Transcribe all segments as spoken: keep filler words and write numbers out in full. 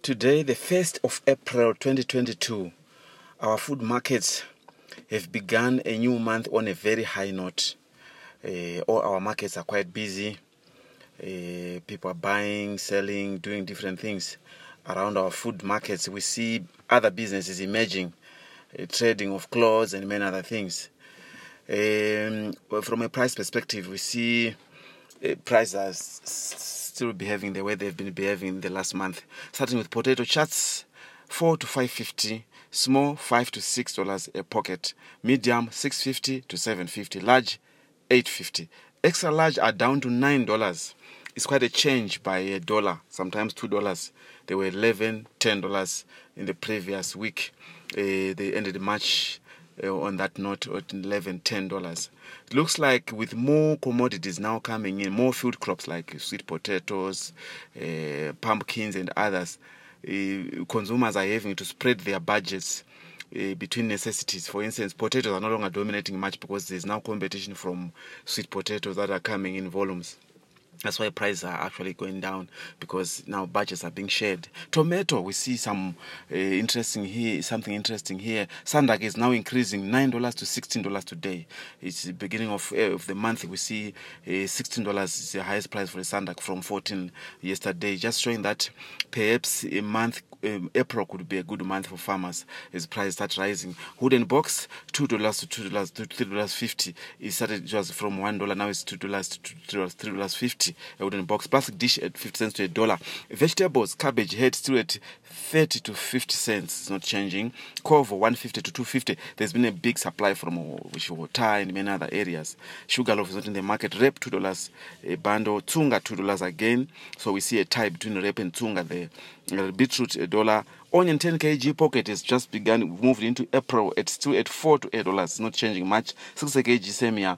Today, the first of April twenty twenty-two, our food markets have begun a new month on a very high note. Uh, all our markets are quite busy. Uh, people are buying, selling, doing different things. Around our food markets, we see other businesses emerging, uh, trading of clothes and many other things. Um, well, from a price perspective, we see uh, prices are s- still behaving the way they've been behaving in the last month. Starting with potato chats, four to five fifty, small five to six dollars a pocket, medium six fifty to seven fifty, large eight fifty. Extra large are down to nine dollars. It's quite a change by a dollar, sometimes two dollars. They were eleven, ten dollars in the previous week. Uh, they ended March uh, on that note at eleven, ten dollars. It looks like with more commodities now coming in, more food crops like sweet potatoes, uh, pumpkins and others, uh, consumers are having to spread their budgets uh, between necessities. For instance, potatoes are no longer dominating much because there's now competition from sweet potatoes that are coming in volumes. That's why prices are actually going down, because now budgets are being shared. Tomato, we see some uh, interesting here, something interesting here. Sandak is now increasing nine dollars to sixteen dollars today. It's the beginning of, uh, of the month. We see uh, sixteen dollars is the highest price for the Sandak from fourteen yesterday, just showing that perhaps a month, um, April could be a good month for farmers as prices start rising. Wooden box, two dollars to two dollars to three dollars fifty. It started just from one dollar, now it's two dollars to three dollars, three dollars fifty. A wooden box. Plastic dish at fifty cents to a dollar. Vegetables, cabbage head still at thirty to fifty cents. It's not changing. Cover one fifty to two fifty. There's been a big supply from Wishwota and many other areas. Sugar loaf is not in the market. Rep two dollars a bundle. Tunga two dollars again. So we see a tie between rep and tunga there. Uh, beetroot a dollar. Onion ten kilograms pocket has just begun, moved into April. It's still at four to eight dollars. It's not changing much. six kilograms semia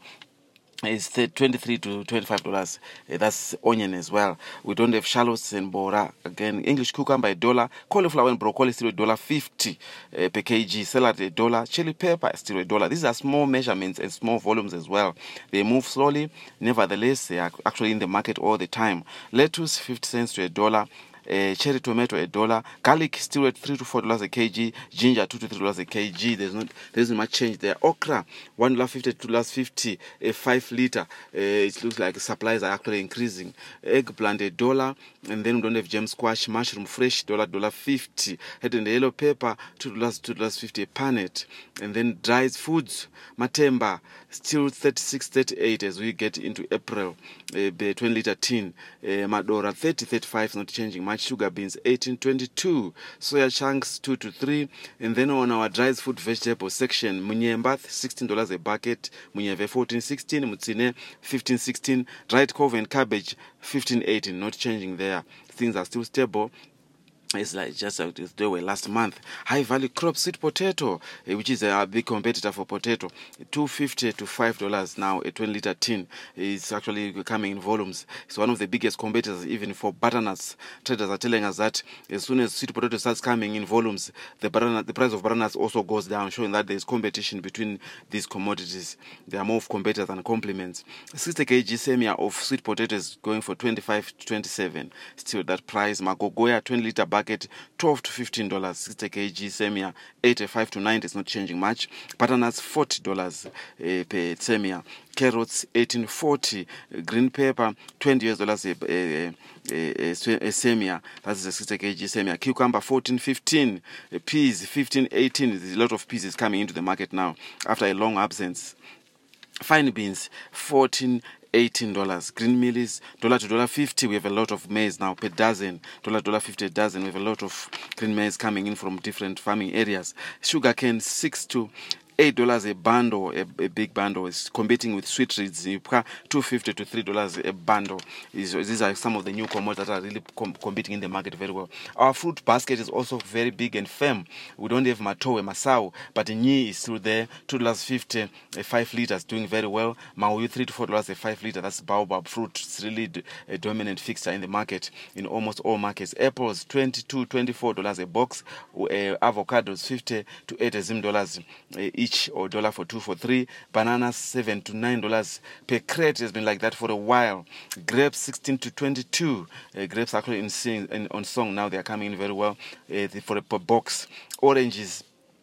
is twenty-three to twenty-five dollars. Uh, that's onion as well. We don't have shallots and bora. Again, English cucumber a dollar. Cauliflower and broccoli still a dollar fifty uh, per kg. Salad a dollar. Chili pepper still a dollar. These are small measurements and small volumes as well. They move slowly. Nevertheless, they are actually in the market all the time. Lettuce fifty cents to a dollar. Uh, cherry tomato a dollar, garlic still at three to four dollars a kg, ginger two to three dollars a kg. There's not there isn't much change there. Okra one dollar fifty to two dollars fifty a five liter. Uh, it looks like supplies are actually increasing. Eggplant a dollar, and then we don't have gem squash, mushroom fresh dollar dollar fifty. Head and yellow pepper two dollars two dollars fifty a panet, and then dried foods matemba still thirty-six thirty-eight as we get into April. Uh, the twenty liter tin uh, madora thirty thirty-five, not changing much. Sugar beans eighteen twenty-two, soya chunks two to three, and then on our dried fruit vegetable section, munyemba sixteen dollars a bucket, munyeve fourteen sixteen, mutsine fifteen sixteen, dried cove and cabbage fifteen eighteen, not changing there. Things are still stable. It's like just like they were last month. High value crop sweet potato, uh, which is a big competitor for potato, two fifty to five dollars now. A twenty liter tin is actually coming in volumes. It's one of the biggest competitors even for butternuts. Traders are telling us that as soon as sweet potato starts coming in volumes, the butternut, the price of butternuts also goes down, showing that there is competition between these commodities. There are more of competitors than complements. sixty kilograms semia of sweet potatoes going for twenty-five to twenty-seven. Still that price. Magogoya twenty liter bucket twelve to fifteen dollars. sixty kilograms semia eighty-five to ninety. It's not changing much. Butternuts forty dollars uh, per semia. Carrots eighteen forty. Green pepper twenty U S dollars a, a, a, a, a semia. That's the sixty kilograms semia. Cucumber fourteen fifteen. Uh, peas fifteen eighteen. There's a lot of peas is coming into the market now after a long absence. Fine beans fourteen eighteen dollars. Green mealies dollar to dollar fifty. We have a lot of maize now per dozen. Dollar dollar fifty a dozen. We have a lot of green maize coming in from different farming areas. Sugarcane six to eight dollars a bundle, a, a big bundle. Is competing with sweet reeds. Two fifty to three dollars a bundle. Is, these are some of the new commodities that are really com- competing in the market very well. Our fruit basket is also very big and firm. We don't have Matoe, Masao, but Nyi is still there. Two dollars fifty a five liters, doing very well. Mauyu three to four dollars a five liter. That's baobab fruit. It's really a dominant fixture in the market in almost all markets. Apples twenty-two, twenty-four dollars a box. Uh, avocados fifty to eighty dollars uh, each. each, or dollar for two, for three. Bananas seven to nine dollars per crate. Has been like that for a while. Grapes sixteen to twenty-two. Uh, grapes actually in, sing, in on song now. They are coming in very well uh, for a per box. Oranges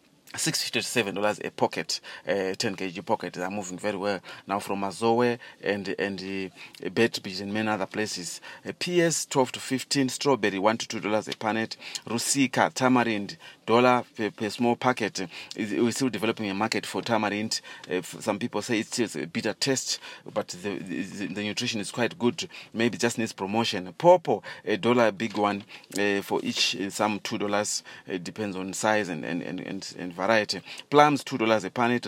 six fifty to seven dollars a pocket, uh, ten kilogram pocket. They are moving very well now from Azoe and and uh, Betbridge and many other places. Uh, P S twelve to fifteen, strawberry one to two dollars a panet. Rusika tamarind dollar per, per small packet. We're still developing a market for tamarind. Uh, some people say it's still a bitter taste, but the, the the nutrition is quite good. Maybe just needs promotion. Pawpaw a dollar, a big one uh, for each. Uh, some two dollars. It depends on size and and and and, and variety. Plums two dollars a panet,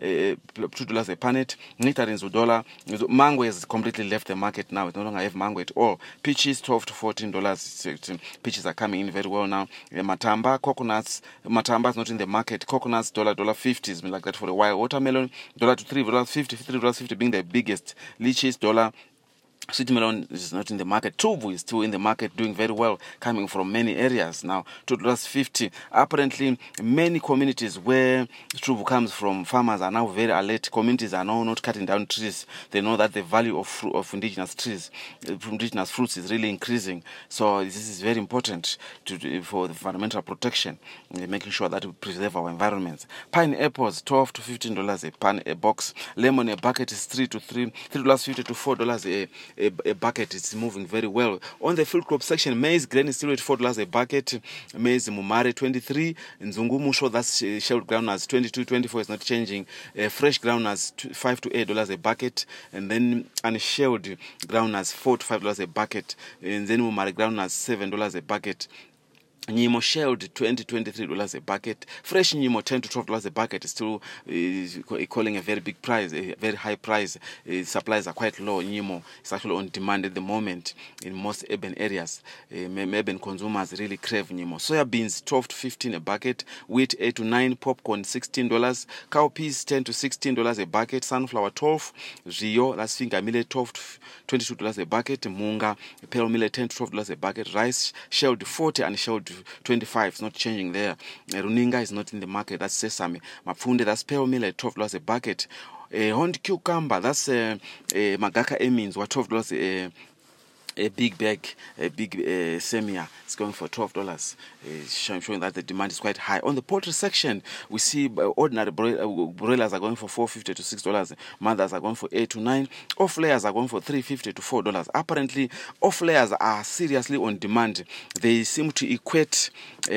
uh, two dollars a panet. Nectarines a dollar. Mango has completely left the market now. It no longer have mango at all. Peaches twelve to fourteen dollars. Peaches are coming in very well now. Uh, matamba, coconuts. Matamba is not in the market. Coconuts dollar dollar fifty. It's been like that for a while. Watermelon dollar to three dollars fifty. Three dollars fifty being the biggest. Lychees dollar. Sweet melon is not in the market. Tuvu is still in the market, doing very well, coming from many areas now. two dollars fifty. Apparently, many communities where Tuvu comes from, farmers are now very alert. Communities are now not cutting down trees. They know that the value of fruit, of indigenous trees, uh, indigenous fruits, is really increasing. So this is very important to, for the environmental protection, uh, making sure that we preserve our environments. Pineapples, twelve to fifteen dollars a pan a box. Lemon a bucket is three to three, three dollars fifty to four dollars a. A, a bucket. Is moving very well. On the field crop section, maize grain is still at four dollars a bucket. Maize mumare twenty-three. Nzungu musho, that's uh, shelled groundnuts twenty-two, twenty-four, is not changing. Uh, fresh groundnuts five to eight dollars a bucket, and then unshelled groundnuts four to five dollars a bucket, and then mumare groundnuts seven dollars a bucket. Nyimo shelled twenty to twenty-three dollars a bucket. Fresh Nyimo ten to twelve dollars a bucket is still uh, calling a very big price, a very high price. Uh, supplies are quite low. Nyimo is actually on demand at the moment in most urban areas. Uh, urban consumers really crave Nyimo. Soya beans twelve to fifteen a bucket. Wheat eight to nine. Popcorn sixteen dollars. Cowpeas ten to sixteen dollars a bucket. Sunflower twelve. Rio, that's finger millet twelve to twenty-two dollars a bucket. Munga, pearl millet ten to twelve dollars a bucket. Rice shelled forty and shelled twenty-five. It's not changing there. Uh, Runinga is not in the market. That's sesame. Mafunde, that's pearl millet, twelve dollars a bucket. Uh, Horned cucumber, that's uh, uh, Magaka Emins, were twelve dollars a, a big bag, a big uh, semia. It's going for twelve dollars, uh, showing that the demand is quite high. On the poultry section, we see uh, ordinary broilers are going for four fifty to six dollars. Mothers are going for eight to nine. Off layers are going for three fifty to four dollars. Apparently, off layers are seriously on demand. They seem to equate uh,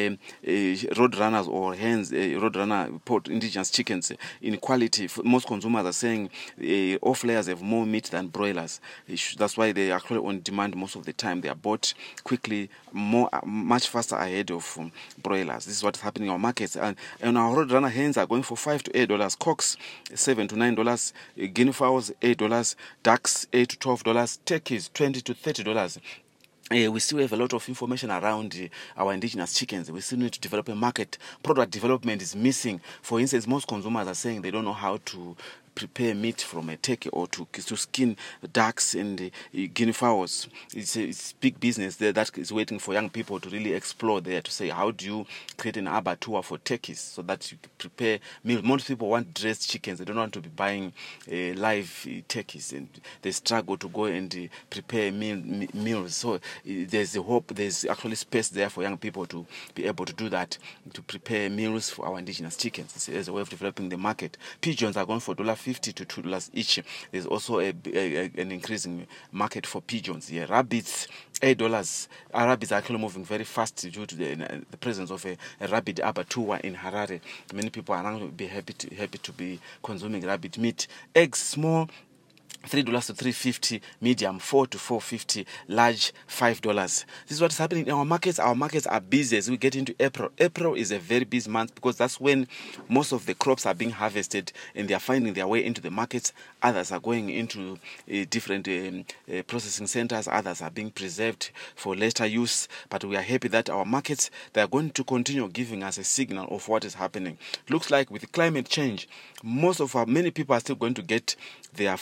uh, road runners or hens, uh, road runner port indigenous chickens in quality. Most consumers are saying uh, off layers have more meat than broilers. That's why they are actually on demand most of the time. They are bought quickly, more much faster ahead of um, broilers. This is what's happening in our markets. And, and our road runner hens are going for five to eight dollars. Cocks seven to nine dollars. Uh, guinea fowls eight dollars. Ducks eight to twelve dollars. Turkeys twenty to thirty dollars. Uh, we still have a lot of information around uh, our indigenous chickens. We still need to develop a market. Product development is missing. For instance, most consumers are saying they don't know how to prepare meat from a turkey or to to skin ducks and uh, guinea fowls. It's a it's big business there that is waiting for young people to really explore there, to say, how do you create an abattoir for turkeys so that you prepare meals. Most people want dressed chickens. They don't want to be buying uh, live uh, turkeys, and they struggle to go and uh, prepare meal, me- meals. So uh, there's a hope, there's actually space there for young people to be able to do that, to prepare meals for our indigenous chickens. It's as a way of developing the market. Pigeons are going for one dollar fifty to two dollars each. There's also a, a, an increasing market for pigeons here. Rabbits, eight dollars. Our rabbits are actually moving very fast due to the, the presence of a, a rabbit abattoir in Harare. Many people are now be happy to, happy to be consuming rabbit meat. Eggs, small, three dollars to three fifty, medium four to four fifty, large five dollars. This is what is happening in our markets. Our markets are busy as we get into April. April is a very busy month because that's when most of the crops are being harvested and they are finding their way into the markets. Others are going into uh, different um, uh, processing centers. Others are being preserved for later use. But we are happy that our markets, they are going to continue giving us a signal of what is happening. Looks like with climate change, most of our many people are still going to get their food from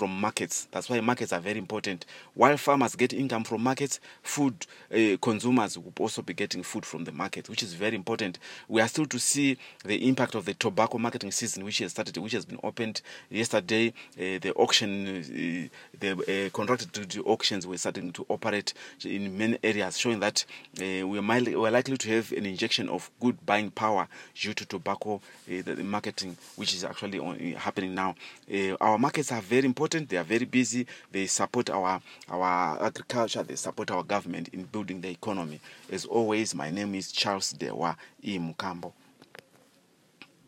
from markets. That's why markets are very important. While farmers get income from markets, food uh, consumers will also be getting food from the market, which is very important. We are still to see the impact of the tobacco marketing season, which has started, which has been opened yesterday. Uh, the auction, uh, the uh, contracted to do auctions were starting to operate in many areas, showing that uh, we are mildly, we're likely to have an injection of good buying power due to tobacco uh, the, the marketing, which is actually on, uh, happening now. Uh, our markets are very important. They are very busy. They support our our agriculture. They support our government in building the economy. As always, my name is Charles Dewa E. Mukambo.